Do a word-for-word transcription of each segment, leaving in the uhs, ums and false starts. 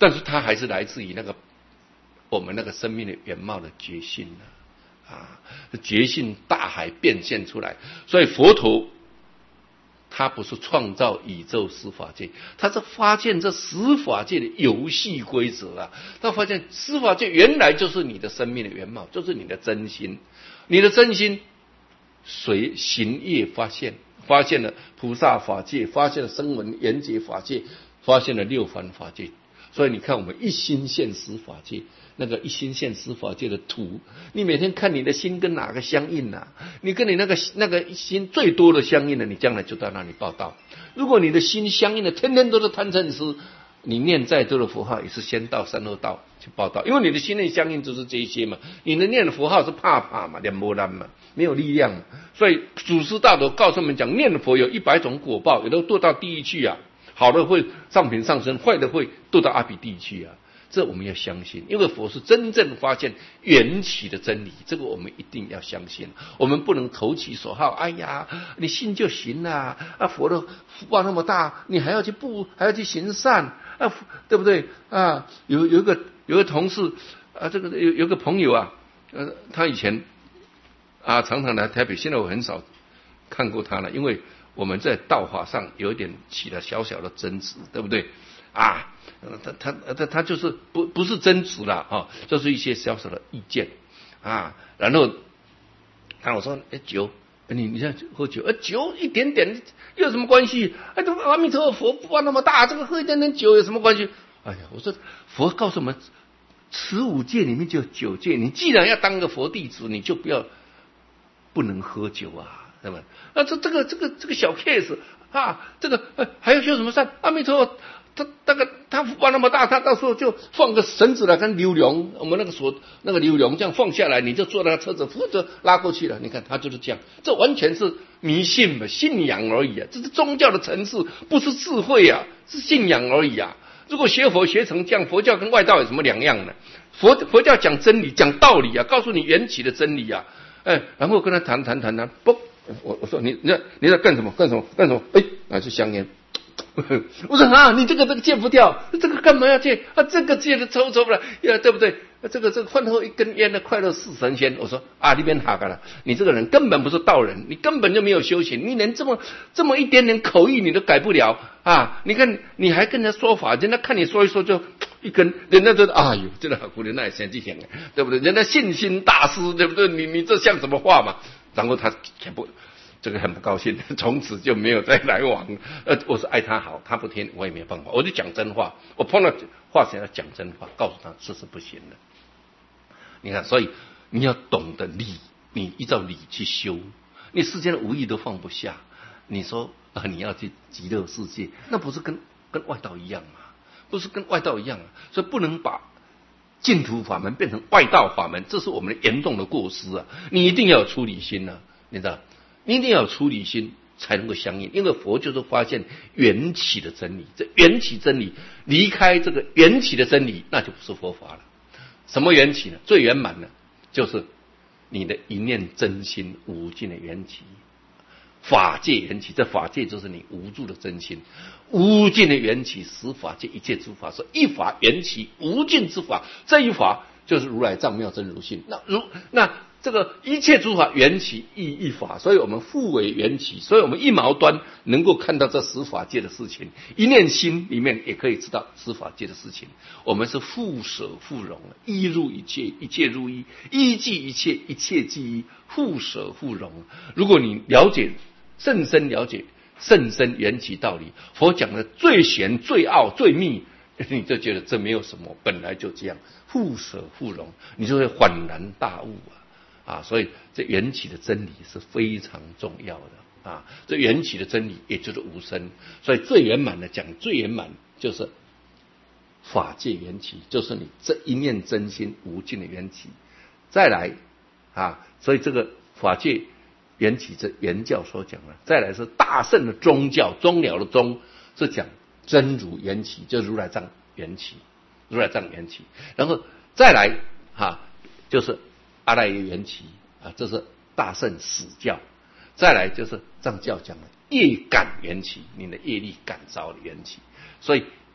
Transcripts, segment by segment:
但是它还是来自于那个我们那个生命的原貌的觉性啊，啊，觉性大海变现出来。所以佛陀他不是创造宇宙十法界，他是发现这十法界的游戏规则啊。他发现十法界原来就是你的生命的原貌，就是你的真心，你的真心随行业发现，发现了菩萨法界，发现了声闻缘觉法界，发现了六凡法界。所以你看我们一心现十法界，那个一心现十法界的图，你每天看你的心跟哪个相应啊？你跟你那个那个心最多的相应的，你将来就到那里报道。如果你的心相应的天天都是贪嗔痴，你念再多的佛号也是先到三恶道去报道，因为你的心内相应就是这一些嘛。你的念的佛号是怕怕嘛，念波兰嘛，没有力量嘛。所以祖师大德告诉我们讲，念佛有一百种果报，有的堕到地狱去啊。好的会上品上升，坏的会堕到阿鼻地去啊！这我们要相信，因为佛是真正发现缘起的真理，这个我们一定要相信。我们不能投其所好，哎呀，你信就行了啊！佛的福报那么大，你还要去布，还要去行善啊，对不对啊？有有一个有个同事啊，这个有有个朋友啊，呃，他以前啊常常来台北，现在我很少看过他了，因为我们在道法上有一点起了小小的争执，对不对啊？他他他他就是不不是争执了啊，就是一些小小的意见啊。然后，看我说，哎酒，你你现在喝酒，呃酒一点点有什么关系？哎，这阿弥陀佛福报那么大，这个喝一点点酒有什么关系？哎呀，我说佛告诉我们，十五戒里面就有九戒，你既然要当个佛弟子，你就不要不能喝酒啊。对吧？那这这个这个这个小 case 啊，这个、呃、还要修什么善？阿弥陀佛，他那个他福报那么大，他到时候就放个绳子来跟流笼，我们那个锁那个流笼这样放下来，你就坐那个车子，扶着拉过去了。你看他就是这样，这完全是迷信嘛，信仰而已啊，这是宗教的层次，不是智慧啊，是信仰而已啊。如果学佛学成这样，佛教跟外道有什么两样呢？佛佛教讲真理，讲道理啊，告诉你缘起的真理啊，哎，然后跟他谈谈谈谈，不。我我说你你在你在干什么干什么干什么？哎，拿去香烟。我说啊，你这个这个戒不掉，这个干嘛要戒啊？这个戒的抽抽不了，呀，对不对？这个这个饭后一根烟的快乐似神仙。我说啊，你别哈嘎了，你这个人根本不是道人，你根本就没有修行，你连这么这么一点点口意你都改不了啊！你看你还跟人家说法，人家看你说一说就一根，人家就哎呦，这个好姑娘那也先去想，对不对？人家信心大师，对不对？你你这像什么话嘛？然后他全部这个很不高兴，从此就没有再来往。呃，我是爱他好，他不听，我也没办法，我就讲真话。我碰到话前要讲真话，告诉他这是不行的。你看，所以你要懂得理，你依照理去修，你世间的无义都放不下。你说啊，你要去极乐世界，那不是跟跟外道一样吗？不是跟外道一样啊，所以不能把净土法门变成外道法门，这是我们的严重的过失啊！你一定要有出离心啊，你知道，你一定要有出离心才能够相应，因为佛就是发现缘起的真理，这缘起真理离开这个缘起的真理，那就不是佛法了。什么缘起呢？最圆满的就是你的一念真心无尽的缘起。法界缘起，这法界就是你无助的真心，无尽的缘起，十法界一切诸法是一法缘起无尽之法，这一法就是如来藏妙真如性。那如那这个一切诸法缘起亦一法，所以我们互为缘起，所以我们一毛端能够看到这十法界的事情，一念心里面也可以知道十法界的事情。我们是互舍互融，一入一切，一切入一，一即一切，一切即一，互舍互融。如果你了解甚深了解甚深缘起道理，佛讲的最玄最奥最密，你就觉得这没有什么，本来就这样，互舍互融，你就会恍然大悟啊！啊，所以这缘起的真理是非常重要的啊！这缘起的真理也就是无生，所以最圆满的讲，最圆满就是法界缘起，就是你这一念真心无尽的缘起。再来啊，所以这个法界缘起，这原教所讲了。再来是大乘的宗教，宗了的宗是讲真如缘起，就是如来藏缘起，如来藏缘起。然后再来哈、啊，就是阿赖耶缘起啊，这是大乘史教。再来就是藏教讲的业感缘起，你的业力感召的缘起。所以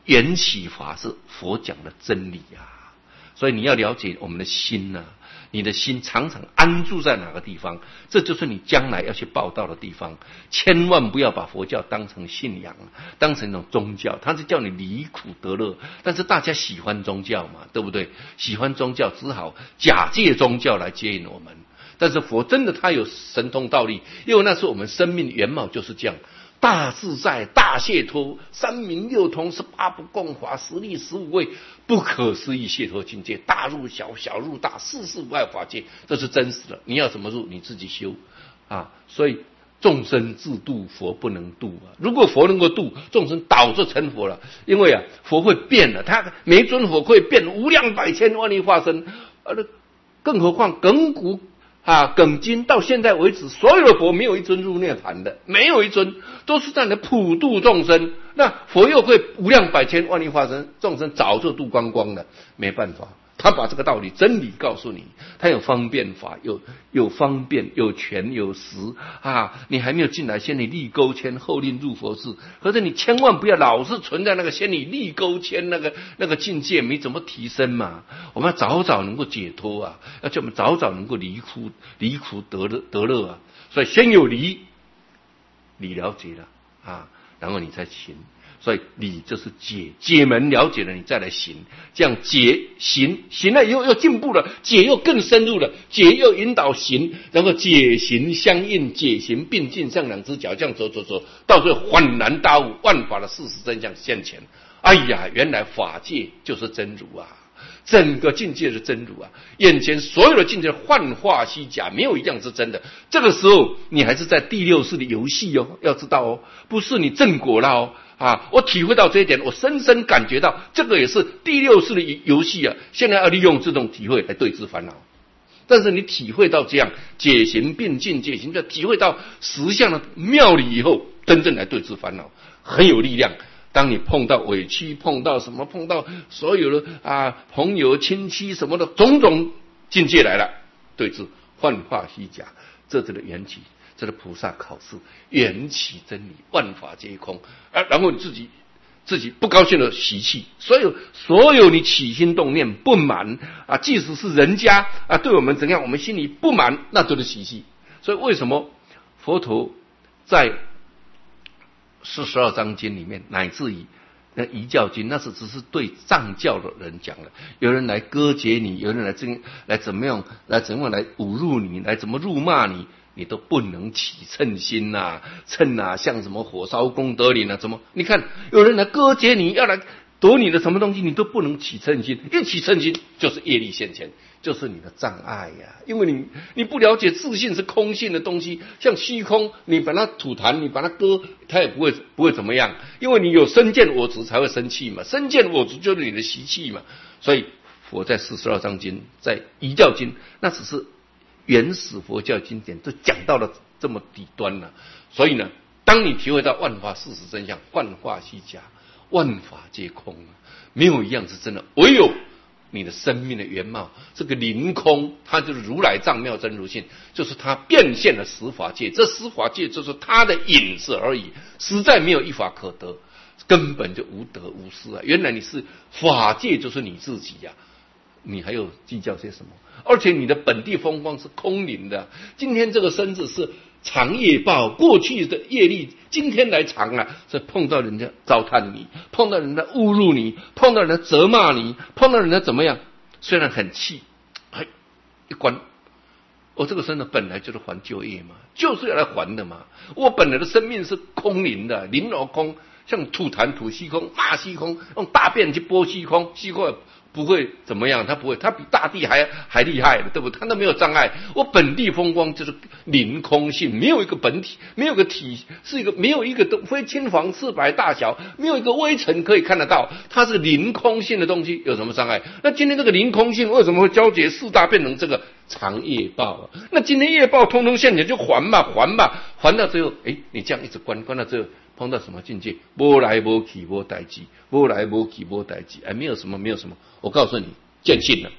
缘起法是佛讲的真理啊，所以你要了解我们的心啊，你的心常常安住在哪个地方，这就是你将来要去报道的地方。千万不要把佛教当成信仰，当成一种宗教，它是叫你离苦得乐。但是大家喜欢宗教嘛，对不对？喜欢宗教，只好假借宗教来接引我们。但是佛真的他有神通道力，因为那是我们生命原貌就是这样。大自在、大解脱、三明六通、十八不共法、十力、十五位，不可思议解脱境界，大入小，小入大，世事无碍法界，这是真实的。你要怎么入，你自己修啊！所以众生自度，佛不能度啊！如果佛能够度，众生早就成佛了。因为啊，佛会变的，他每尊佛会变无量百千万亿化身，呃，更何况亘古。啊，耿今到现在为止，所有的佛没有一尊入涅槃的，没有一尊，都是在那普度众生。那佛又会无量百千万亿化身，众生早就度光光了，没办法。他把这个道理真理告诉你，他有方便法，有有方便，有权有实啊！你还没有进来，先你立钩牵，后令入佛智。可是你千万不要老是存在那个先你立钩牵那个那个境界没怎么提升嘛。我们要早早能够解脱啊，要叫我们早早能够离苦离苦得乐得乐啊！所以先有离，你了解了啊，然后你再行。所以理就是解，解门了解了，你再来行，这样解行行了以后又进步了，解又更深入了，解又引导行，然后解行相应，解行并进，像两只脚这样走走走，到最后恍然大悟，万法的事实真相现前。哎呀，原来法界就是真如啊！整个境界是真如啊！眼前所有的境界幻化虚假，没有一样是真的。这个时候你还是在第六世的游戏哦，要知道哦，不是你正果了哦。啊，我体会到这一点，我深深感觉到这个也是第六世的游戏啊！现在要利用这种体会来对治烦恼。但是你体会到这样解行并进，解行就体会到实相的妙理以后，真正来对治烦恼，很有力量。当你碰到委屈，碰到什么，碰到所有的啊朋友亲戚什么的种种境界来了，对治幻化虚假，这就是缘起。这是菩萨考试，缘起真理，万法皆空。啊，然后你自己自己不高兴的习气，所有所有你起心动念不满啊，即使是人家啊对我们怎样，我们心里不满，那都是习气。所以为什么佛陀在四十二章经里面，乃至于那遗教经，那是只是对藏教的人讲的。有人来割截你，有人来怎来怎么样，来怎么样来侮辱你，来怎么辱骂你。你都不能起嗔心呐、啊，嗔啊，像什么火烧功德林啊，怎么？你看有人来割截你，要来夺你的什么东西，你都不能起嗔心，一起嗔心就是业力现前，就是你的障碍呀、啊。因为你你不了解自信是空性的东西，像虚空，你把它吐痰，你把它割，它也不会不会怎么样，因为你有身见我执才会生气嘛，身见我执就是你的习气嘛。所以佛在四十二章经，在遗教经，那只是。原始佛教经典都讲到了这么底端了，所以呢，当你体会到万法事实真相，幻化虚假，万法皆空啊，没有一样是真的，唯有你的生命的原貌，这个临空，它就是如来藏妙真如性，就是它变现了十法界，这十法界就是它的影子而已，实在没有一法可得，根本就无得无失啊！原来你是法界，就是你自己呀、啊。你还有计较些什么？而且你的本地风光是空灵的。今天这个身子是长业报，过去的业力今天来偿啊，所以碰到人家糟蹋你，碰到人家侮辱你，碰到人家责骂你，碰到人家怎么样？虽然很气，哎，一关，我这个身子本来就是还旧业嘛，就是要来还的嘛。我本来的生命是空灵的，灵而空，像吐痰吐虚空，骂虚空，用大便去拨虚空，虚空不会怎么样，他不会，他比大地还还厉害的，对不对？他都没有障碍。我本地风光就是临空性，没有一个本体，没有个体，是一个没有一个都非青黄赤白大小，没有一个微尘可以看得到，它是临空性的东西，有什么障碍？那今天这个临空性为什么会交结四大变成这个长业报、啊？那今天业报通通现前就还吧，还吧，还到最后，哎，你这样一直关，关到最后。碰到什么境界？无来无去无代志，无来无去无代志，哎，没有什么，没有什么。我告诉你，见性了，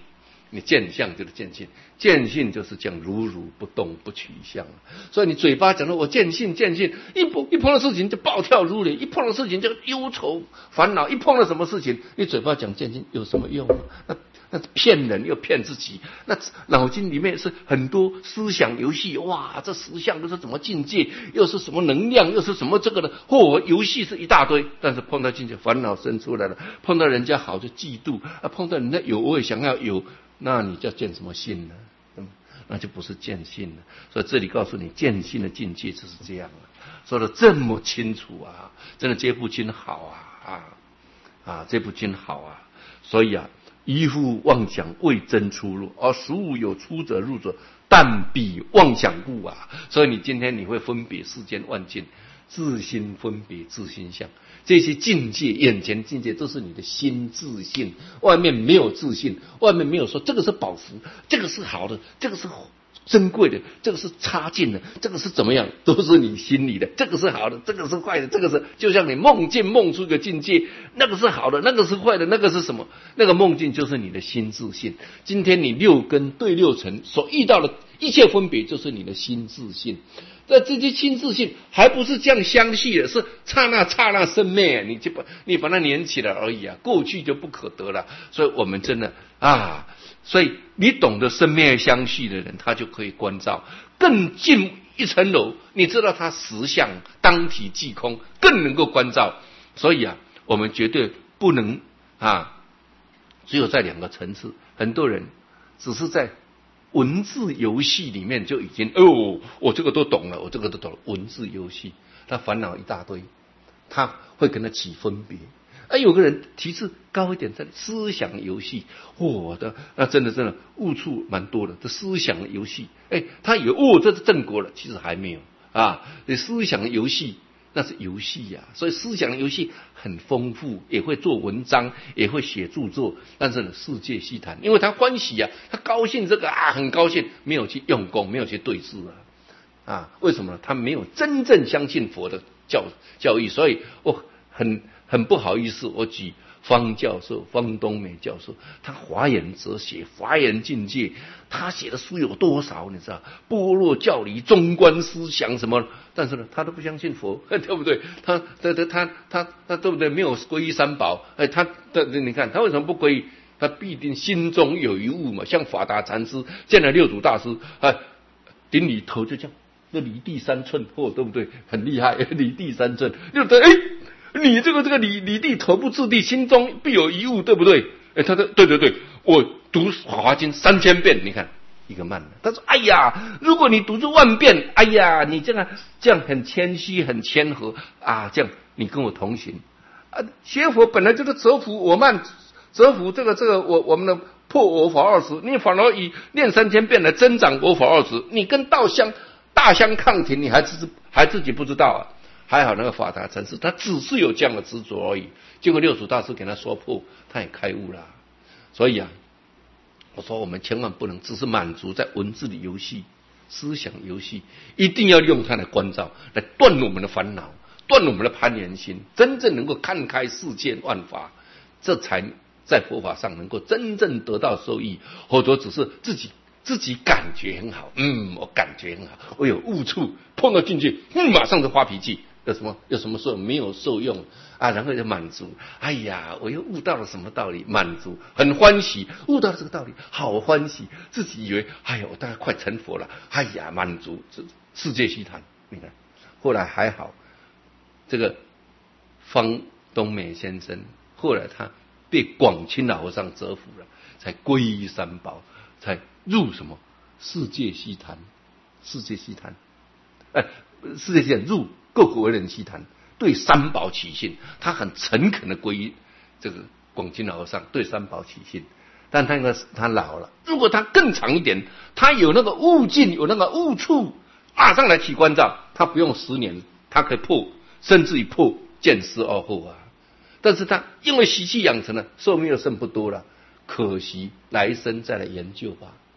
你见相就是见性，见性就是讲如如不动不取相。所以你嘴巴讲的我见性见性，一碰一碰到事情就暴跳如雷，一碰到事情就忧愁烦恼，一碰到什么事情，你嘴巴讲见性有什么用啊？那那骗人又骗自己，那脑筋里面是很多思想游戏，哇，这十相都是怎么境界，又是什么能量，又是什么这个的，嚯、哦，游戏是一大堆，但是碰到境界烦恼生出来了，碰到人家好就嫉妒啊，碰到人家有我也想要有，那你叫见什么性呢？嗯，那就不是见性了。所以这里告诉你，见性的境界就是这样了，说的这么清楚啊，真的这部经好啊啊啊，这部经好啊，所以啊。依夫妄想未真出入，而实物有出者入者，但彼妄想故啊！所以你今天你会分别世间万境，自心分别自心相，这些境界，眼前境界都是你的心自信，外面没有自信，外面没有说这个是宝福，这个是好的，这个是珍贵的，这个是差劲的，这个是怎么样，都是你心里的，这个是好的，这个是坏的，这个是就像你梦境梦出一个境界，那个是好的，那个是坏的，那个是什么？那个梦境就是你的心自信。今天你六根对六尘所遇到的一切分别，就是你的心自信。在这些心自信还不是这样相续的，是刹那刹那生灭，你就把你把它连起来而已啊，过去就不可得了。所以我们真的啊。所以你懂得生灭相续的人，他就可以观照更进一层楼，你知道他实相当体即空，更能够观照。所以啊，我们绝对不能啊，只有在两个层次。很多人只是在文字游戏里面就已经哦，我这个都懂了，我这个都懂了。文字游戏，他烦恼一大堆，他会跟他起分别。啊，有个人提示高一点，在思想游戏，我、哦、的那真的真的误触蛮多的。这思想游戏，哎，他以为哦这是正果了，其实还没有啊。思想游戏那是游戏呀、啊，所以思想游戏很丰富，也会做文章，也会写著作，但是呢，世界细谈，因为他欢喜啊，他高兴这个啊，很高兴，没有去用功，没有去对峙啊啊，为什么呢？他没有真正相信佛的教教义，所以我很。很不好意思，我举方教授方东美教授，他华严哲学华严境界，他写的书有多少你知道？般若教理中观思想什么，但是呢他都不相信佛，对不对？他他他他他他对不对？没有皈依三宝，哎，他的你看他为什么不皈依？他必定心中有一物嘛，像法达禅师见了六祖大师，哎，顶礼头就这样，那离地三寸，哦，对不对？很厉害，离地三寸，就对，哎。你这个这个理理地头不自地，心中必有一物，对不对？哎，他说对对对，我读《华华经》三千遍，你看一个慢的。他说：“哎呀，如果你读这万遍，哎呀，你这样这样很谦虚，很谦和啊，这样你跟我同行啊。学佛本来就是折服我慢，折服这个这个我我们的破我法二十，你反而以念三千遍来增长我法二十，你跟道相大相抗庭，你还自还自己不知道啊。”还好那个法达禅师，他只是有这样的执着而已。结果六祖大师给他说破，他也开悟了。所以啊，我说我们千万不能只是满足在文字的游戏、思想游戏，一定要用它来关照，来断我们的烦恼，断我们的攀缘心，真正能够看开世间万法，这才在佛法上能够真正得到受益。或者只是自己。自己感觉很好，嗯，我感觉很好，我有悟处，碰到进去，嗯，马上就发脾气，有什么有什么时候没有受用啊？然后就满足，哎呀，我又悟到了什么道理？满足，很欢喜，悟到了这个道理，好欢喜，自己以为，哎呀，我大概快成佛了，哎呀，满足，这世界虚谈。你看，后来还好，这个方东美先生，后来他被广钦老和尚折服了，才皈依三宝，才。入什么世界西坛？世界西坛，哎，世界西坛入各国为人西坛，对三宝起信，他很诚恳的皈依这个广钦老和尚，对三宝起信。但他那个他老了，如果他更长一点，他有那个悟境，有那个悟处，马上来起关照，他不用十年，他可以破，甚至于破见思而后啊。但是他因为习气养成了，寿命又剩不多了，可惜来生再来研究吧。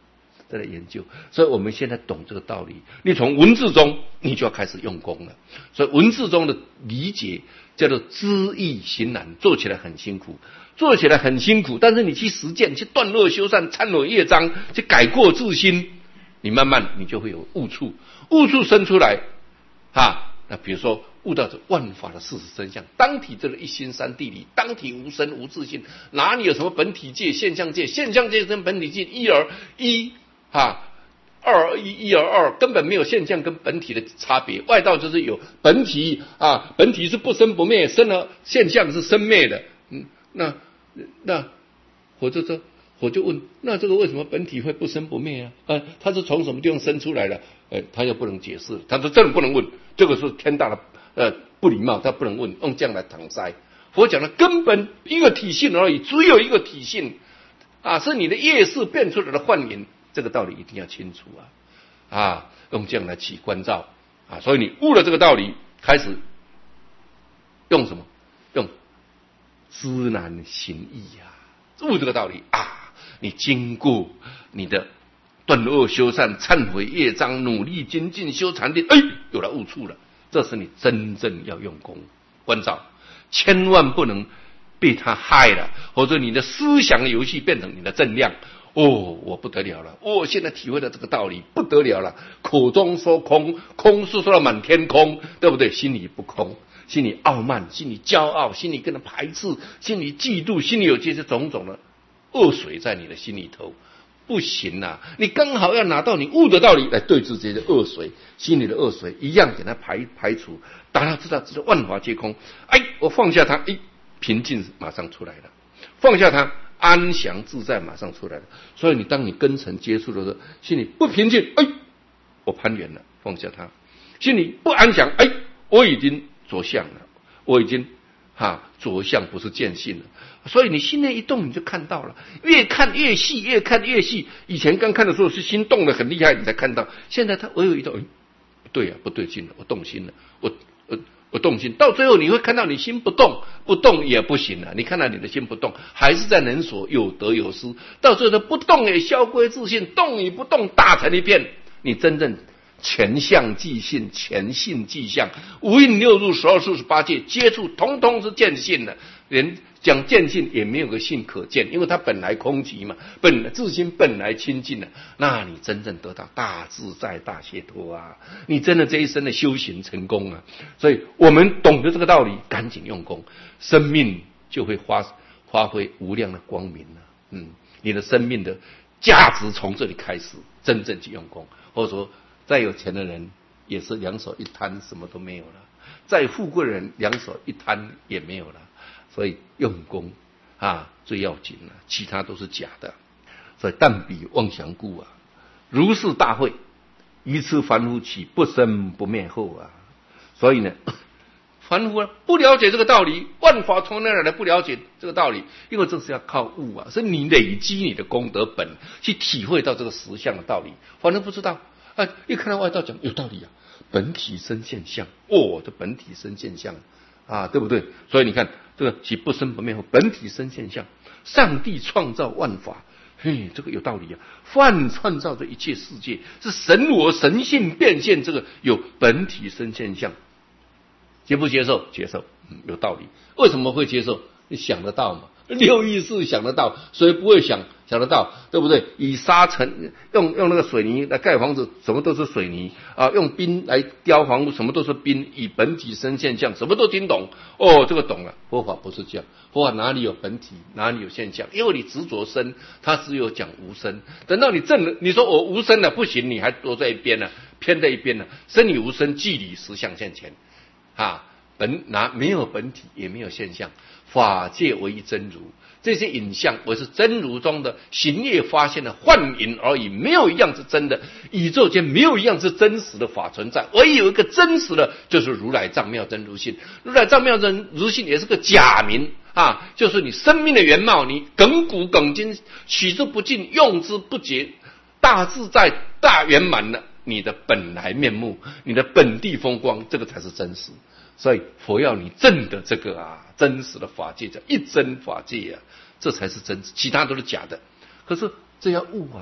再来研究。所以我们现在懂这个道理，你从文字中你就要开始用功了。所以文字中的理解叫做知易行难，做起来很辛苦，做起来很辛苦，但是你去实践，去断恶修善，忏悔业障，去改过自新，你慢慢你就会有悟处，悟处生出来啊。那比如说悟到这万法的事实真相，当体这个一心三谛理，当体无生无自性，哪里有什么本体界、现象界？现象界跟本体界一而一啊，二而一，一而二，根本没有现象跟本体的差别。外道就是有本体啊，本体是不生不灭，生了现象是生灭的。嗯，那那我就说，我就问，那这个为什么本体会不生不灭啊？呃，它是从什么地方生出来的？呃，他又不能解释，他说真的不能问，这个是天大的呃不礼貌，他不能问，用这样来搪塞。佛讲的根本一个体性而已，只有一个体性啊，是你的业识变出来的幻影，这个道理一定要清楚啊啊，用这样来起关照啊，所以你悟了这个道理，开始用什么？用知难行易啊，悟这个道理啊，你经过你的断恶修善、忏悔业障、努力精进修禅定，哎，有了悟处了。这是你真正要用功关照，千万不能被他害了，或者你的思想游戏变成你的正量。哦，我不得了了，我现在体会到这个道理不得了了。口中说空，空是说到满天空，对不对？心里不空，心里傲慢，心里骄傲，心里跟人排斥，心里嫉妒，心里有这些种种的恶水在你的心里头。不行啊，你刚好要拿到你悟的道理来对治这些恶水，心里的恶水一样给它排排除，达到知道知道万法皆空。哎，我放下它，哎，平静马上出来了，放下它，安详自在马上出来了。所以你当你根尘接触的时候，心里不平静，哎，我攀缘了，放下它；心里不安详，哎，我已经着相了，我已经哈着相不是见性了。所以你心内一动，你就看到了，越看越细，越看越细。以前刚看的时候是心动的很厉害，你才看到。现在它我有一动，不对啊，不对劲了，我动心了，我我我动心。到最后你会看到你心不动，不动也不行了。你看到你的心不动，还是在能所有得有失。到最后不动也消归自性，动与不动打成一片。你真正全相即性，全性即相，五蕴六入十二处十八界接触，统统是见性的。连讲见性也没有个性可见，因为它本来空寂嘛，本来自心本来清净了。那你真正得到大自在大解脱啊，你真的这一生的修行成功啊。所以我们懂得这个道理，赶紧用功，生命就会发发挥无量的光明了。嗯，你的生命的价值从这里开始真正去用功。或者说再有钱的人也是两手一摊什么都没有了，再富贵的人两手一摊也没有了。所以用功啊最要紧了，其他都是假的。所以但彼妄想故啊，如是大会，愚痴凡夫起不生不灭后啊。所以呢，凡夫啊不了解这个道理，万法从哪来的不了解这个道理？因为这是要靠悟啊，是你累积你的功德本去体会到这个实相的道理。反正不知道啊，一看到外道讲有道理啊，本体生现象，哦，这本体生现象啊，对不对？所以你看这个其不生不灭后，本体生现象，上帝创造万法，嘿，这个有道理啊。梵创造这一切世界，是神我神性变现，这个有本体生现象，接不接受？接受，嗯，有道理。为什么会接受？你想得到嘛？六意识想得到，谁不会想想得到，对不对？以沙尘用用那个水泥来盖房子，什么都是水泥啊；用冰来雕房屋，什么都是冰。以本体生现象，什么都听懂哦，这个懂了。佛法不是这样，佛法哪里有本体，哪里有现象？因为你执着生，它只有讲无生。等到你证了，你说我无生了不行，你还躲在一边呢，偏在一边呢。生理无生，即理实相现前啊。本拿没有本体，也没有现象，法界唯一真如。这些影像为是真如中的行业发现的幻影而已，没有一样是真的。宇宙间没有一样是真实的法存在，唯有一个真实的，就是如来藏妙真如性。如来藏妙真如性也是个假名啊，就是你生命的原貌，你亘古亘今，取之不尽，用之不竭，大自在大圆满的你的本来面目，你的本地风光，这个才是真实。所以佛要你证的这个啊，真实的法界叫一真法界啊，这才是真实，其他都是假的。可是这要悟啊，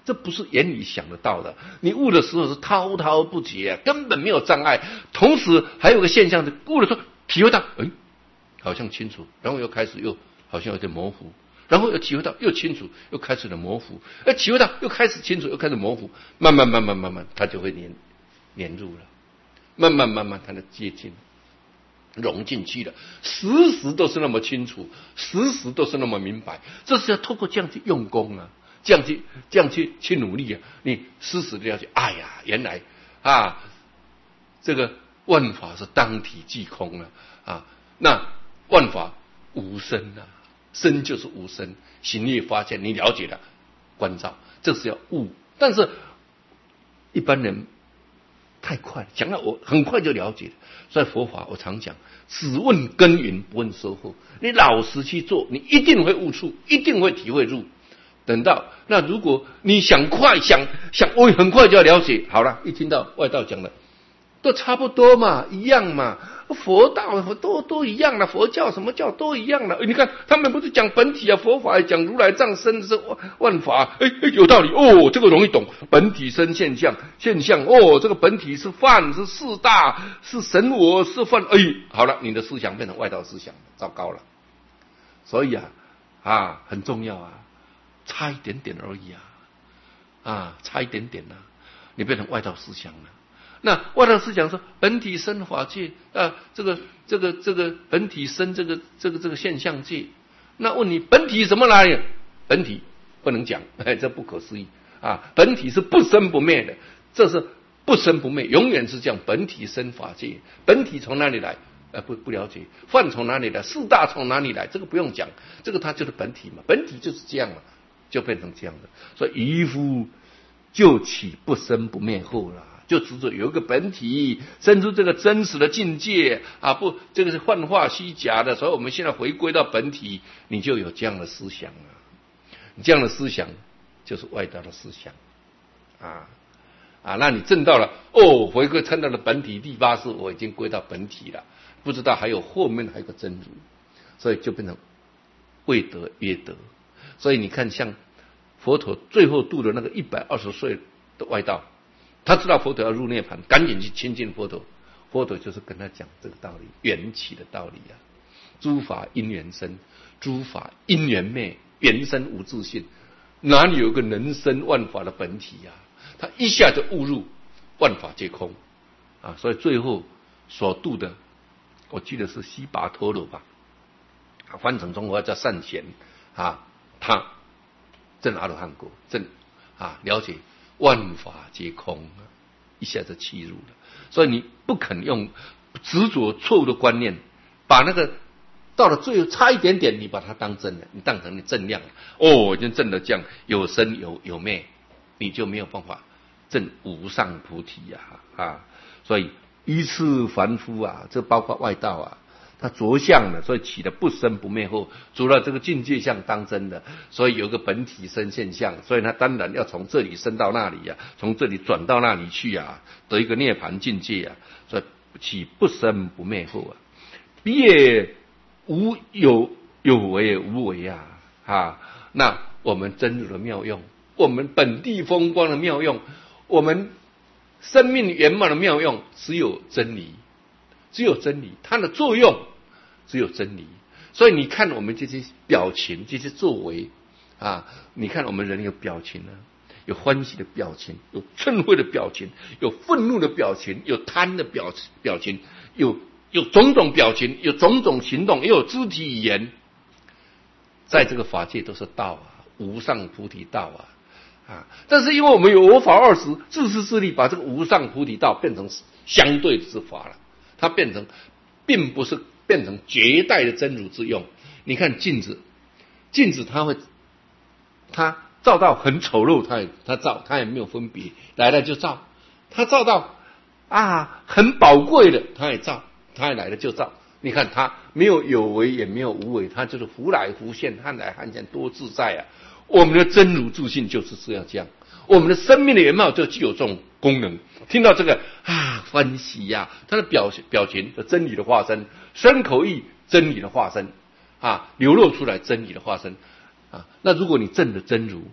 这不是言语想得到的。你悟的时候是滔滔不绝啊，根本没有障碍。同时还有个现象，是悟的时候体会到，哎，好像清楚，然后又开始又好像有点模糊，然后又体会到又清楚，又开始了模糊，又体会到又开始清楚，又开始模糊，慢慢慢慢慢慢，它就会连连入了，慢慢慢慢它就接近。融进去了，时时都是那么清楚，时时都是那么明白。这是要透过这样去用功啊，这样去这样去去努力啊，你时时都要去。哎呀，原来啊，这个万法是当体即空啊啊，那万法无生啊，生就是无生，行业发现你了解了，关照，这是要悟。但是一般人太快了，讲到我很快就了解了。所以佛法我常讲，只问耕耘不问收获。你老实去做，你一定会悟出，一定会体会入。等到那如果你想快，想想我很快就要了解，好了，一听到外道讲的都差不多嘛，一样嘛，佛道都都一样了，佛教什么教都一样了。你看他们不是讲本体啊，佛法讲如来藏生是万法，哎哎有道理哦，这个容易懂。本体生现象，现象哦，这个本体是梵是四大是神我是梵，哎，好了，你的思想变成外道思想，糟糕了。所以啊啊很重要啊，差一点点而已啊啊差一点点啊，你变成外道思想了。那外道思想说本体生法界啊，这个这个这个本体生这个这个这个现象界。那问你本体什么来的？本体不能讲，哎，这不可思议啊！本体是不生不灭的，这是不生不灭，永远是这样。本体生法界，本体从哪里来？呃，不不了解。梵从哪里来？四大从哪里来？这个不用讲，这个它就是本体嘛，本体就是这样嘛，就变成这样的。所以渔夫就起不生不灭后了。就执着有一个本体，生出这个真实的境界啊！不，这个是幻化虚假的，所以我们现在回归到本体，你就有这样的思想啊！你这样的思想就是外道的思想啊啊！那你证到了哦，回归看到了本体第八识，我已经归到本体了，不知道还有后面还有个真如，所以就变成未得约得。所以你看，像佛陀最后度的那个一百二十岁的外道。他知道佛陀要入涅槃，赶紧去亲近佛陀。佛陀就是跟他讲这个道理，缘起的道理啊。诸法因缘生，诸法因缘灭，缘生无自性。哪里有个能生万法的本体啊？他一下就悟入万法皆空啊！所以最后所度的，我记得是悉跋陀罗吧，翻成中国叫善贤啊，他证阿罗汉果，证啊了解。万法皆空，一下子契入了。所以你不肯用执着错误的观念，把那个到了最后差一点点，你把它当真了，你当成你正量了。哦，已经证了这样有生有有灭，你就没有办法证无上菩提呀 啊, 啊！所以依次凡夫啊，这包括外道啊。他着相了，所以起了不生不灭后，除了这个境界相当真的，所以有个本体生现象，所以他当然要从这里升到那里呀、啊，从这里转到那里去啊，得一个涅槃境界啊，所以起不生不灭后啊，别无有有为无为啊啊！那我们真如的妙用，我们本地风光的妙用，我们生命圆满的妙用，只有真理。只有真理，它的作用只有真理。所以你看我们这些表情，这些作为啊，你看我们人有表情呢、啊，有欢喜的表情，有嗔恚的表情，有愤怒的表情，有贪的表表情，有有种种表情，有种种行动，也有肢体语言，在这个法界都是道啊，无上菩提道啊啊！但是因为我们有我法二十，自私自利，把这个无上菩提道变成相对之法了。它变成，并不是变成绝代的真如之用。你看镜子，镜子它会，它照到很丑陋，它也它照，它也没有分别，来了就照。它照到啊很宝贵的，它也照，它也来了就照。你看它没有有为也没有无为，它就是忽来忽现，汉来汉现，多自在啊！我们的真如自性就是这样这样。我们的生命的原貌就具有这种功能。听到这个啊，欢喜呀、啊，他的表表情的真理的化身，身口意真理的化身啊，流露出来真理的化身啊。那如果你证的真如，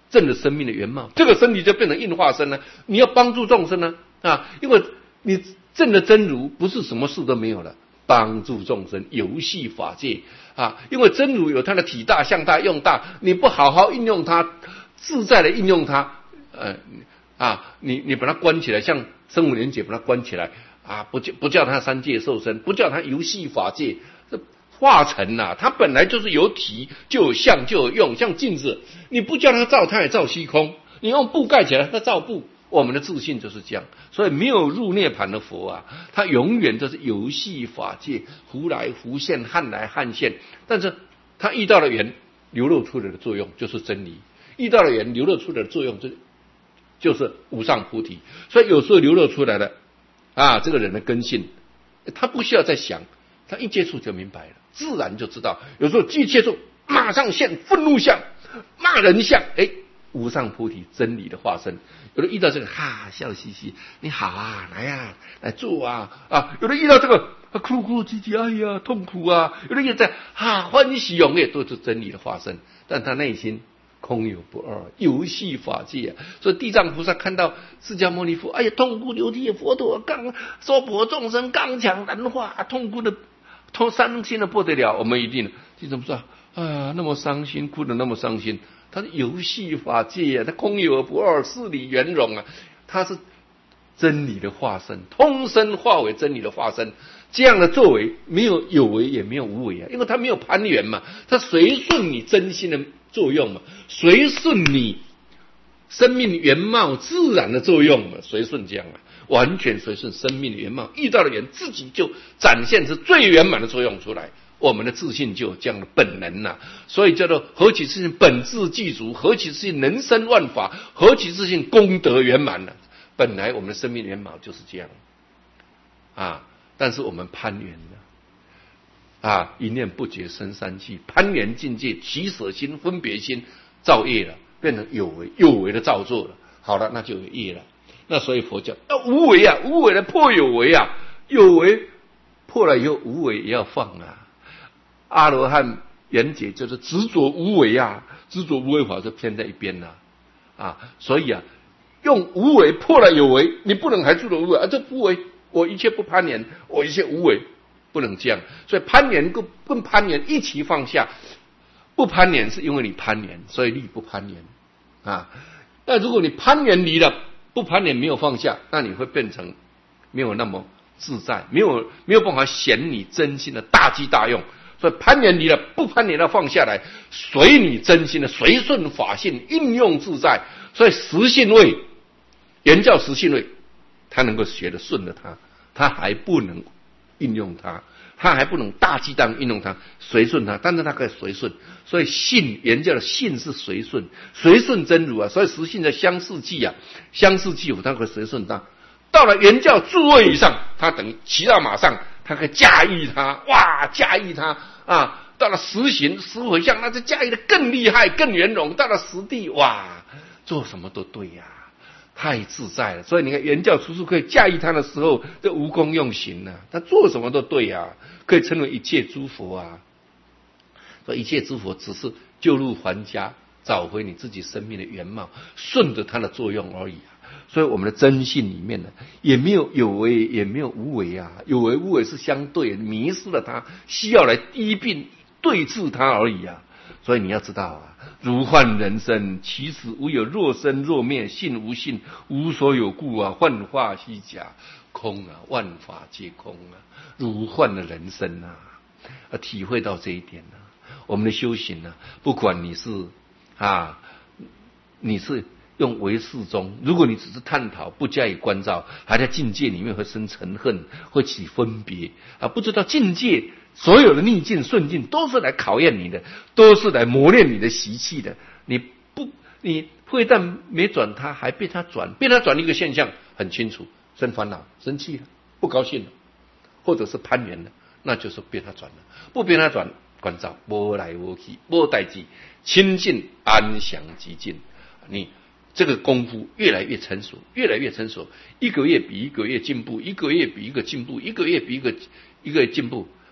正的生命的原貌，这个身体就变成应化身了。你要帮助众生呢啊，因为你正的真如不是什么事都没有了，帮助众生游戏法界啊，因为真如有它的体大、相大、用大，你不好好运用它，自在的运用它，呃啊，你你把它关起来，像生五莲解把它关起来啊，不叫不叫它三界受身，不叫它游戏法界，这化成呐、啊，它本来就是有体就有相就有用，像镜子，你不叫它照，它也照虚空，你用布盖起来，它照布。我们的自信就是这样，所以没有入涅槃的佛啊，他永远都是游戏法界，忽来忽现，汉来汉现。但是他遇到了缘，流露出来的作用就是真理；遇到了缘，流露出来的作用就就是无上菩提。所以有时候流露出来的啊，这个人的根性，他不需要再想，他一接触就明白了，自然就知道。有时候一接触，马上现愤怒相、骂人相，哎。无上菩提真理的化身，有的遇到这个哈笑嘻嘻，你好啊，来啊，来坐啊啊！有的遇到这个哭哭唧唧，哎呀痛苦啊！有的也在哈欢喜踊跃，都是真理的化身，但他内心空有不二，游戏法界啊！所以地藏菩萨看到释迦牟尼佛，哎呀痛哭流涕，佛陀刚娑婆众生刚强难化，痛哭的痛伤心的不得了。我们一定地藏菩萨，哎呀那么伤心，哭得那么伤心。他是游戏法界啊，他空有而不二，事理圆融啊，他是真理的化身，通身化为真理的化身。这样的作为没有有为也没有无为啊，因为他没有攀缘嘛，他随顺你真心的作用嘛，随顺你生命原貌自然的作用嘛，随顺这样啊，完全随顺生命的原貌，遇到了缘自己就展现出最圆满的作用出来。我们的自信就有这样的本能呐、啊，所以叫做何其自信本自具足，何其自信能生万法，何其自信功德圆满了、啊。本来我们的生命圆满就是这样啊，但是我们攀缘了啊，一念不觉生三气，攀缘境界，取舍心、分别心造业了，变成有为，有为的造作了。好了，那就有业了。那所以佛教要无为啊，无为的破有为啊，有为破了以后，无为也要放啊。阿罗汉圆解就是执着无为啊，执着无为法就偏在一边了 啊, 啊，所以啊，用无为破了有为，你不能还住着无为啊，这无为，我一切不攀缘，我一切无为，不能这样。所以攀缘跟跟攀缘一起放下，不攀缘是因为你攀缘，所以离不攀缘啊。但如果你攀缘离了，不攀缘没有放下，那你会变成没有那么自在，没有没有办法显你真心的大机大用。所以攀缘离了，不攀缘要放下来，随你真心的随顺法性应用自在。所以实性位，原教实性位，他能够学得顺的他，他还不能应用它，他还不能大机大用应用它，随顺它，但是他可以随顺。所以性原教的性是随顺，随顺真如啊。所以实性的相似记啊，相似记谱，他可以随顺它。到了原教诸位以上，他等于骑到马上。他可以驾驭它，哇，驾驭它啊！到了实行实回向，那就驾驭的更厉害、更圆融。到了实地，哇，做什么都对呀、啊，太自在了。所以你看，原教出处可以驾驭它的时候，这无功用行啊，他做什么都对呀、啊，可以称为一切诸佛啊。所以一切诸佛只是救入还家，找回你自己生命的原貌，顺着它的作用而已啊。所以我们的真性里面呢，也没有有为，也没有无为啊。有为无为是相对，迷失了它，需要来一并对治它而已啊。所以你要知道啊，如幻人生，其实无有若生若灭，性无性，无所有故啊，幻化虚假，空啊，万法皆空啊，如幻的人生啊，啊，体会到这一点啊，我们的修行啊，不管你是啊，你是。用唯识中，如果你只是探讨，不加以关照，还在境界里面会生嗔恨，会起分别啊！不知道境界所有的逆境顺境都是来考验你的，都是来磨练你的习气的。你不，你非但没转它，还被它转，被它转的一个现象很清楚：生烦恼、生气了、不高兴了，或者是攀缘了，那就是被它转了。不被它转，关照无来无去，无代志，清净安详极静。你。这个功夫越来越成熟，越来越成熟，一个月比一个月进步，一个月比一个进步，一个月比一个一个进步。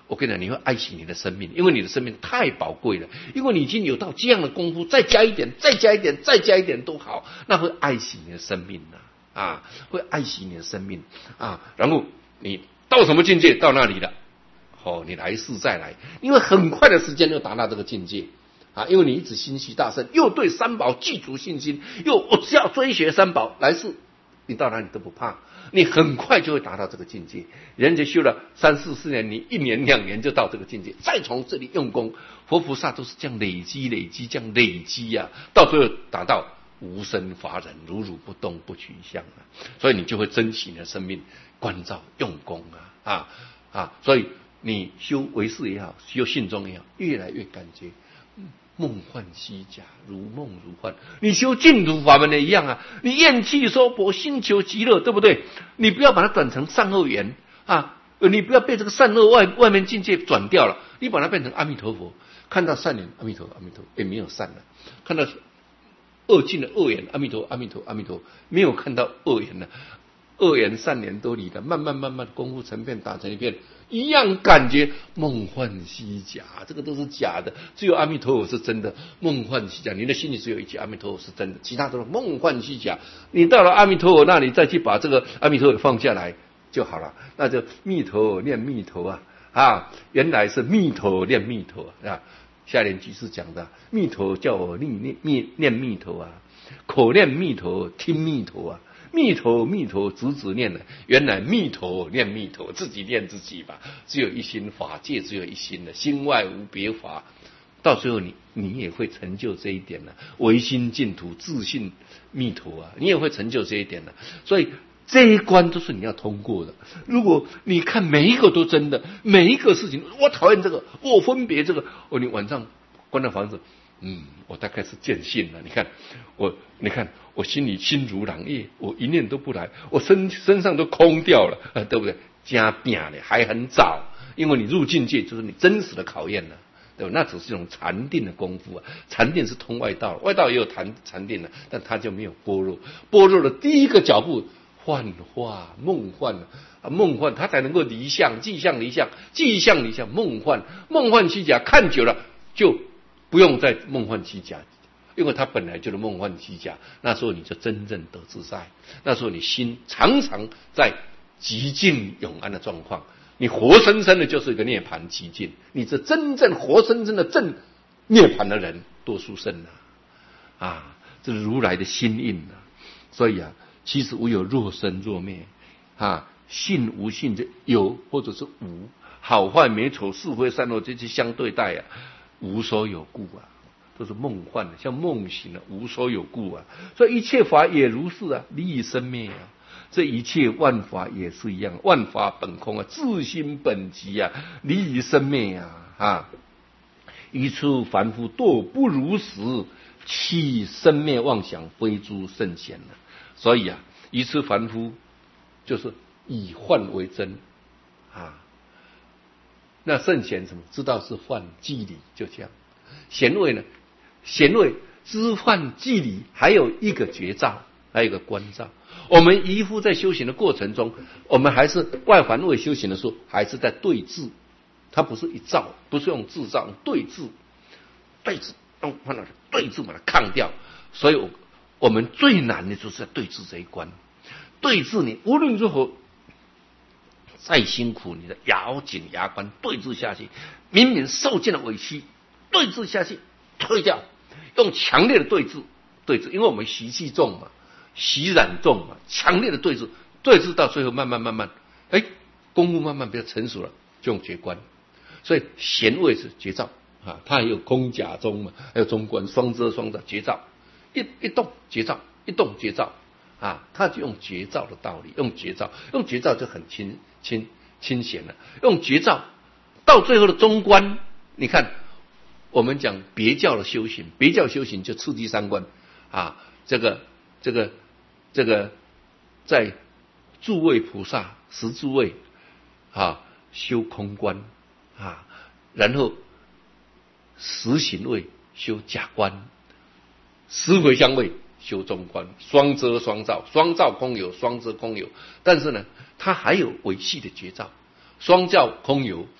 我跟你讲，你会爱惜你的生命，因为你的生命太宝贵了。因为你已经有到这样的功夫，再加一点，再加一点，再加一点都好，那会爱惜你的生命啊，啊，会爱惜你的生命啊。然后你到什么境界，到那里了，哦，你来世再来，因为很快的时间就达到这个境界啊。因为你一直心系大圣，又对三宝具足信心，又我只要追学三宝，来世你到哪里都不怕。你很快就会达到这个境界，人家修了三四四年，你一年两年就到这个境界，再从这里用功，佛菩萨都是这样累积累积这样累积呀、啊，到最后达到无生法忍，如如不动不取相啊，所以你就会珍惜你的生命，关照用功啊啊啊！所以你修唯识也好，修信中也好，越来越感觉。梦幻虚假，如梦如幻。你修净土法门的一样啊，你厌气收薄，心求极乐，对不对？你不要把它转成善恶缘啊，你不要被这个善恶外外面境界转掉了，你把它变成阿弥陀佛，看到善缘，阿弥陀阿弥陀，也没有善了；看到恶境的恶缘，阿弥陀阿弥陀阿弥陀，没有看到恶缘了。恶缘善缘都离了，慢慢慢慢功夫成片打成一片，一样感觉梦幻虚假，这个都是假的，只有阿弥陀佛是真的。梦幻虚假，你的心里只有一句阿弥陀佛是真的，其他都是梦幻虚假。你到了阿弥陀佛那里，再去把这个阿弥陀佛放下来就好了，那就弥陀念弥陀啊啊，原来是弥陀念弥陀啊。下联居士讲的，弥陀叫我念念念念弥陀啊，口念弥陀，听弥陀啊。弥陀弥陀直直念的，原来弥陀念弥陀，自己念自己吧，只有一心，法界只有一心的，心外无别法。到最后你你也会成就这一点了，唯心净土，自信弥陀啊，你也会成就这一点了。所以这一关都是你要通过的。如果你看每一个都真的，每一个事情，我讨厌这个，我分别这个，哦，你晚上关了房子。嗯，我大概是见性了。你看我，你看我心里心如朗夜，我一念都不来，我身身上都空掉了，啊、对不对？加变了，还很早，因为你入境界就是你真实的考验了，对吧？那只是一种禅定的功夫啊，禅定是通外道，外道也有禅禅定的，但他就没有般若。般若的第一个脚步，幻化梦幻啊，梦幻他才能够离相，即相离相，即相离相，梦幻梦幻虚假，看久了就。不用再梦幻虚假，因为它本来就是梦幻虚假。那时候你就真正得自在，那时候你心常常在极静永安的状况，你活生生的就是一个涅槃极静，你这真正活生生的正涅槃的人多殊胜啊！啊，这是如来的心印啊！所以啊，其实无有若生若灭啊，性无性就有或者是无，好坏美丑是非善恶这些相对待啊。无所有故啊，都是梦幻的，像梦醒了，无所有故啊。所以一切法也如是啊，离以生灭啊。这一切万法也是一样，万法本空啊，自心本寂啊，离以生灭啊啊。于处凡夫堕不如实，弃生灭妄想，非诸圣贤啊。所以啊，于处凡夫就是以幻为真啊。那圣贤什么？知道是幻即理，就这样。贤位呢？贤位知幻即理，还有一个绝照，还有一个观照。我们依附在修行的过程中，我们还是外环位修行的时候，还是在对治。它不是一照，不是用智照，对治，对治，用放到对治把它抗掉。所以我，我们最难的就是在对治这一关。对治你无论如何。再辛苦，你的咬紧牙关对峙下去，明明受尽了委屈，对峙下去，推掉，用强烈的对峙，对峙，因为我们习气重嘛，习染重嘛，强烈的对峙，对峙到最后慢慢慢慢，哎，功夫慢慢比较成熟了，就用绝观。所以贤位是绝照啊，它还有空假中嘛，还有中观双遮双照绝照，一一动绝照，一动绝照。啊，他就用绝照的道理，用绝照，用绝照就很清清清显了。用绝照到最后的中观，你看我们讲别教的修行，别教修行就刺激三观啊，这个这个这个在诸位菩萨十诸位啊修空观啊，然后十行位修假观，十回向位。修中观，双遮双照，双照空有，双遮空有。但是呢，它还有维系的绝照，双照空有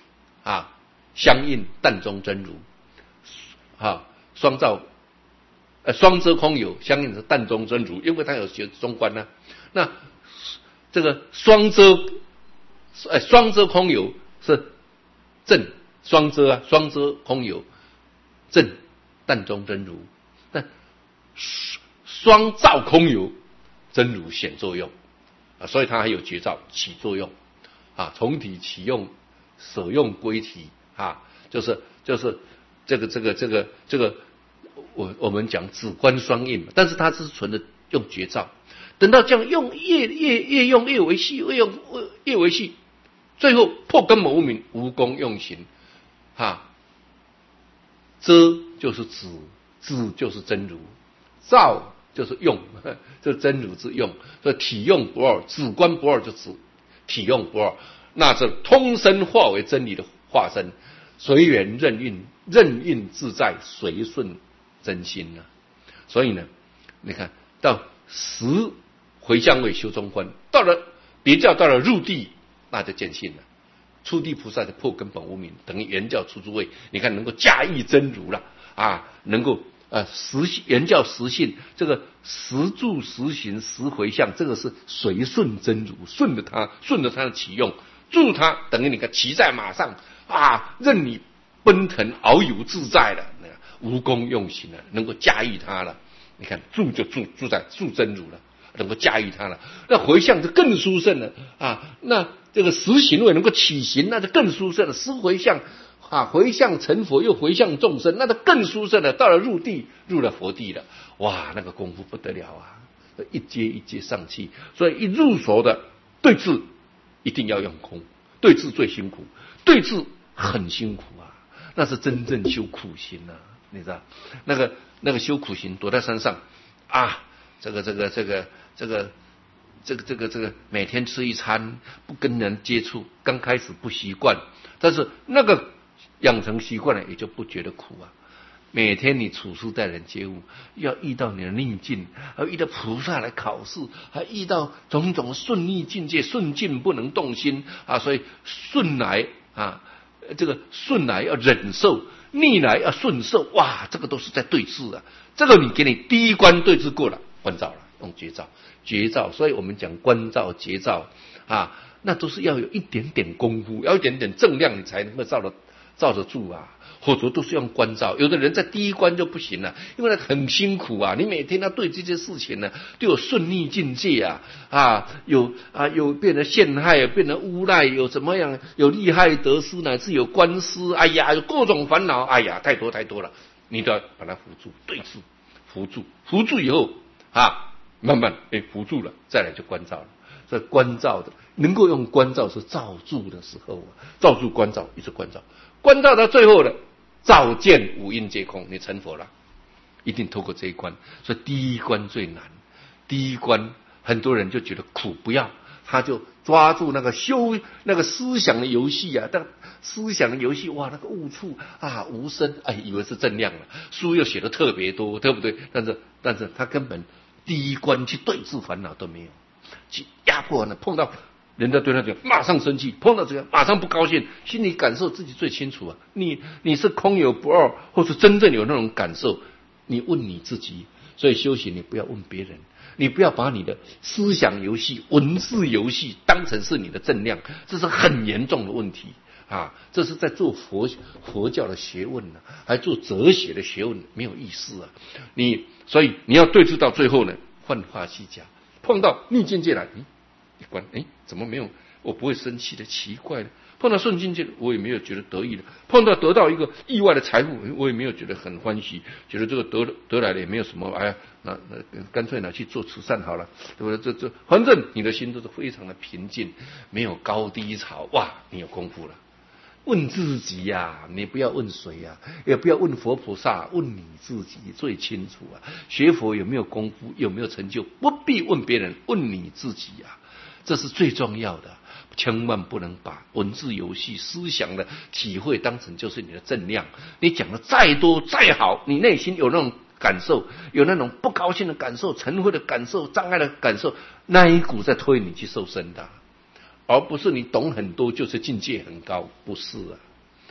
啊，相应淡中真如，啊，双照呃双遮空有，相应是淡中真如，因为它有学中观呢、啊。那这个双遮呃双遮空有是正双遮啊，双遮空有正淡中真如，但双照空有真如显作用啊，所以它还有觉照起作用啊，从体起用，舍用归体啊，就是就是这个这个这个这个我我们讲止观双印嘛，但是它是纯的用觉照，等到这样用越越越用越为细，越用越为细，最后破根本无明，无功用行啊，遮就是止，止就是真如，照就是用，这真如之用，所以体用不二，止观不二就止体用不二，那这通身化为真理的化身，随缘任运，任运自在，随顺真心呢、啊。所以呢，你看到十回向位修中观，到了别教到了入地，那就见性了。初地菩萨的破根本无明，等于原教出诸位，你看能够驾驭真如了啊，能够呃实原教实性，这个实住实行实回向，这个是随顺真如，顺着它，顺着它的启用，助它，等于你看骑在马上啊，任你奔腾遨游自在了，无功用行了，能够驾驭它了。你看住就住住在住真如了，能够驾驭它了，那回向就更殊胜了啊！那这个实行位能够起行，那就更殊胜了。实回向啊，回向成佛又回向众生，那就更殊胜了。到了入地，入了佛地了，哇，那个功夫不得了啊！一阶一阶上去，所以一入手的对治一定要用空，对治最辛苦，对治很辛苦啊，那是真正修苦行啊，你知道？那个那个修苦行，躲在山上啊，这个这个这个这个。这个这个这个每天吃一餐，不跟人接触，刚开始不习惯，但是那个养成习惯了，也就不觉得苦啊。每天你处事待人接物，要遇到你的逆境，还遇到菩萨来考试，还遇到种种顺逆境界，顺境不能动心啊，所以顺来啊，这个顺来要忍受，逆来要顺受，哇，这个都是在对治啊。这个你给你第一关对治过了，关照了。用觉照，觉照，所以我们讲观照、觉照啊，那都是要有一点点功夫，要一点点正量，你才能够照得照得住啊。或者都是用观照，有的人在第一关就不行了，因为很辛苦啊。你每天要对这些事情呢，都有顺逆境界啊，啊，有啊有变得陷害，变得诬赖，有怎么样，有利害得失，乃至有官司，哎呀，有各种烦恼，哎呀，太多太多了，你都要把它扶住，对治，扶住，扶住以后啊。慢慢哎扶住了，再来就关照了。所以关照的能够用关照是照住的时候啊，照住关照，一直关照，关照到最后了，照见五蕴皆空，你成佛了，一定透过这一关。所以第一关最难，第一关很多人就觉得苦，不要，他就抓住那个修那个思想的游戏啊，但思想的游戏哇，那个悟处啊无声，哎，以为是正量了，书又写的特别多，对不对？但是但是他根本。第一关去对治烦恼都没有，去压迫呢，碰到人家对他讲，马上生气；碰到这个，马上不高兴，心里感受自己最清楚啊。你你是空有不二，或是真正有那种感受，你问你自己。所以修行，你不要问别人，你不要把你的思想游戏、文字游戏当成是你的正量，这是很严重的问题啊！这是在做佛佛教的学问呢、啊，还做哲学的学问，没有意思啊！你。所以你要对治到最后呢，幻化虚假，碰到逆境界来，嗯，一关，哎，怎么没有？我不会生气的，奇怪的。碰到顺境界，我也没有觉得得意的。碰到得到一个意外的财富，我也没有觉得很欢喜，觉得这个得得来的也没有什么，哎呀，那那干脆拿去做慈善好了，对不对？这这，反正你的心都是非常的平静，没有高低潮，哇，你有功夫了。问自己呀、啊，你不要问谁呀、啊，也不要问佛菩萨，问你自己最清楚啊。学佛有没有功夫，有没有成就，不必问别人，问你自己啊，这是最重要的。千万不能把文字游戏、思想的体会当成就是你的正量。你讲的再多再好，你内心有那种感受，有那种不高兴的感受、嗔恚的感受、障碍的感受，那一股在推你去受生的。而不是你懂很多就是境界很高，不是啊。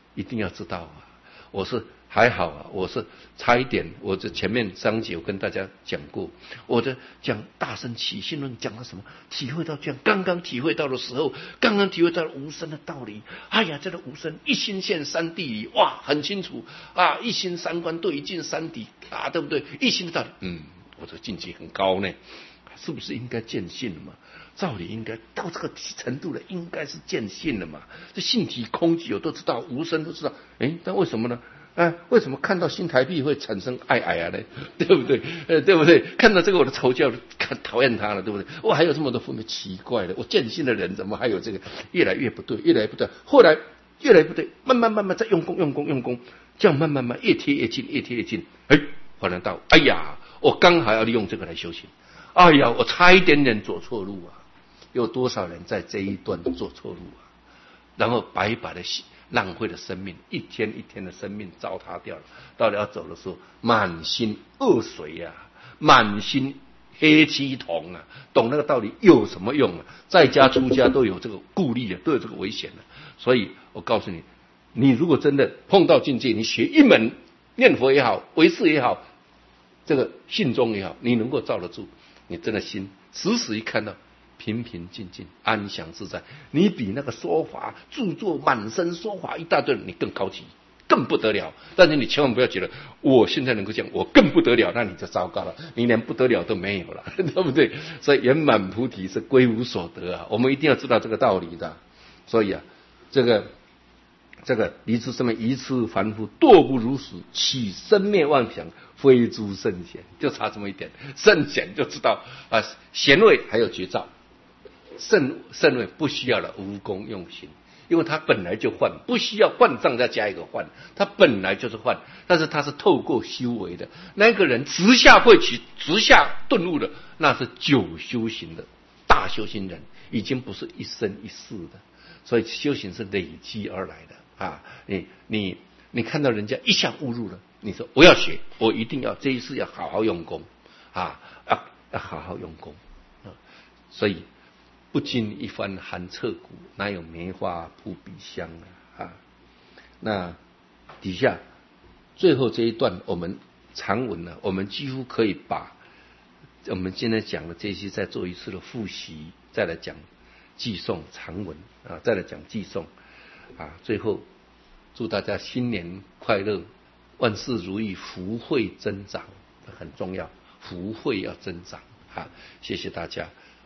一定要知道啊，我是还好啊，我是差一点，我这前面章节我跟大家讲过，我的讲大乘起信论讲到什么，体会到这样，刚刚体会到的时候，刚刚体会到了无生的道理，哎呀，这个无生一心现三谛里，哇，很清楚啊，一心三观对尽三谛啊，对不对？一心的道理，嗯，我这个境界很高呢，是不是应该见性了嘛？照理应该到这个程度了，应该是见性了嘛？这性体空寂我都知道，无生都知道，哎，但为什么呢？啊，为什么看到新台币会产生爱爱啊呢？对不对？呃，对不对？看到这个我的仇教，看讨厌他了，对不对？我还有这么多负面，奇怪了，我见性的人怎么还有这个越来越不对，越来越不对？后来越来越不对，慢慢慢慢在用功用功用功，这样慢慢慢越贴越近，越贴越近，哎，反而到，哎呀，我刚好要利用这个来修行，哎呀，我差一点点走错路啊！有多少人在这一段走错路啊？然后白白的浪费了生命，一天一天的生命糟蹋掉了。到了要走的时候，满心恶水啊，满心黑漆铜啊，懂那个道理有什么用啊？在家出家都有这个顾虑啊，都有这个危险啊。所以我告诉你，你如果真的碰到境界，你学一门念佛也好，唯识也好，这个信中也好，你能够罩得住，你真的心时时一看到平平静静安详自在，你比那个说法著作满身说法一大堆你更高级，更不得了。但是你千万不要觉得我现在能够讲我更不得了，那你就糟糕了，你连不得了都没有了，对不对？所以圆满菩提是归无所得啊，我们一定要知道这个道理的。所以啊，这个这个离知生灭，一次凡夫堕不如死，起生灭妄想，非诸圣贤，就差这么一点。圣贤就知道啊，贤位还有绝招。圣圣位不需要了，无功用行，因为他本来就幻，不需要幻障再加一个幻，他本来就是幻，但是他是透过修为的。那个人直下慧取，直下顿悟的，那是久修行的大修行人，已经不是一生一世的。所以修行是累积而来的啊！你你你看到人家一下悟入了，你说我要学，我一定要这一次要好好用功啊，要要好好用功啊！所以不经一番寒彻骨，哪有梅花扑鼻香啊！啊，那底下最后这一段我们长文呢，我们几乎可以把我们今天讲的这些再做一次的复习，再来讲寄诵长文啊，再来讲寄诵啊。最后祝大家新年快乐，万事如意，福慧增长，很重要，福慧要增长啊！谢谢大家。